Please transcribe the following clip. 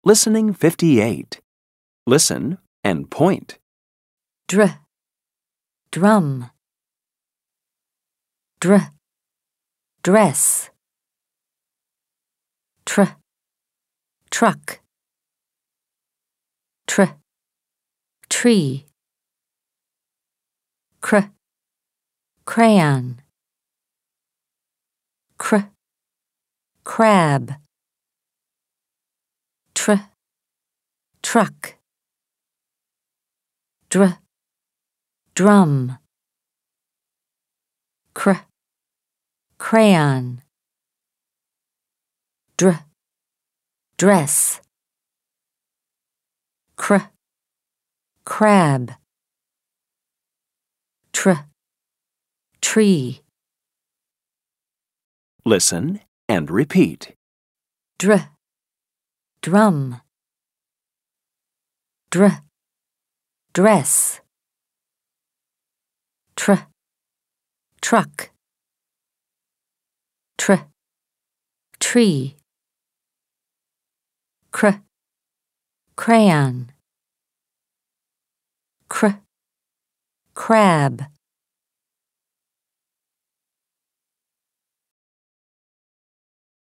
Listening 58. Listen and point. Dr, drum. Dr, dress. Tr, truck. Tr, tree. Cr, crayon. Cr, crab. Tr, truck. Dr, drum. Cr, crayon. Dr, dress. Cr, crab. Tr, tree. Listen and repeat. Dr, drum. Dr, dress. Tr, truck. Tr, tree. Cr, crayon. Cr, crab.